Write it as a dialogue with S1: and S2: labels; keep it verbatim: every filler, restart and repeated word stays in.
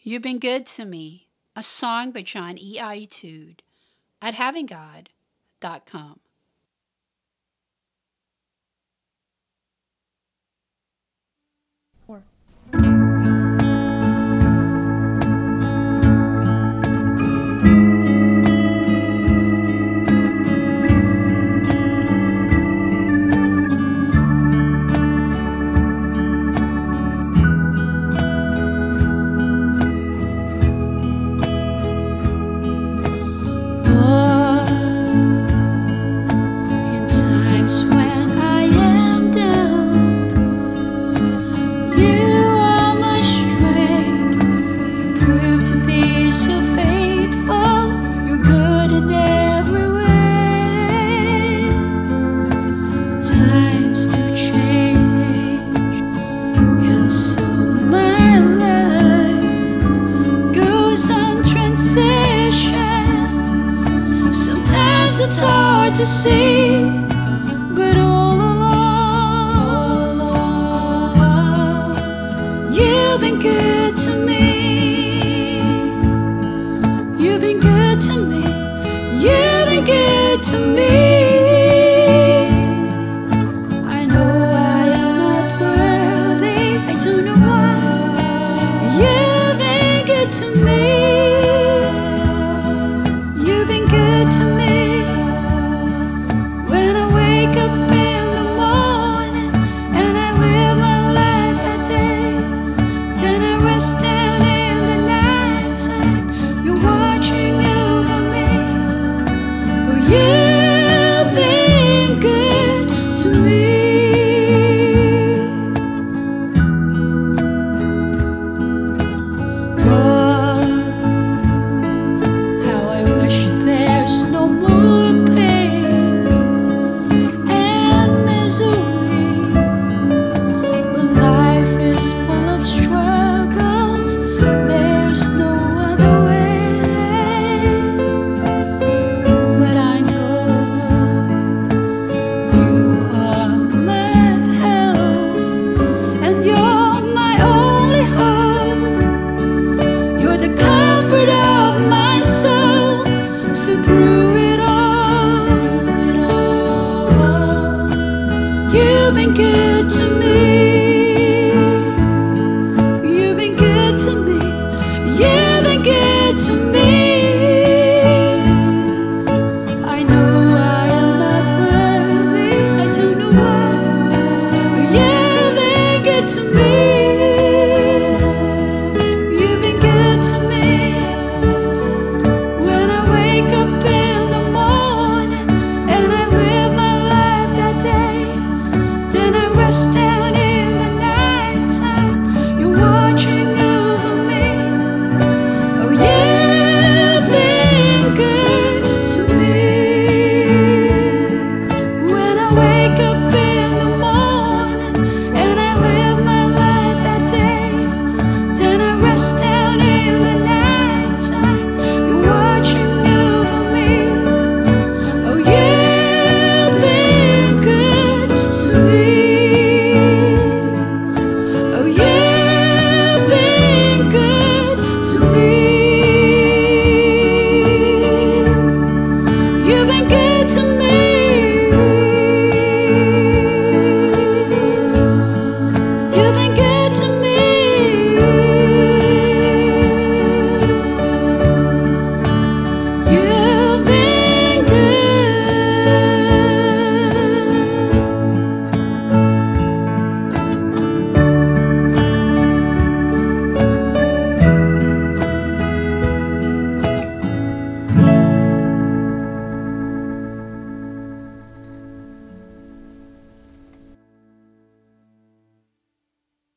S1: You've Been Good to Me, a song by John E. Itude at having god dot com.
S2: Four.
S3: It's hard to see, but all along, all along, you've been good to me. You've been good to me. You've been good to me. I know I am not worthy. I don't know why. You've been good to me. You've been good to me. Through it all, it all, you've been good to me. You've been good to me. You've been good to me. I know I am not worthy. I don't know why, but you've been good to me. You've been good to me. Rest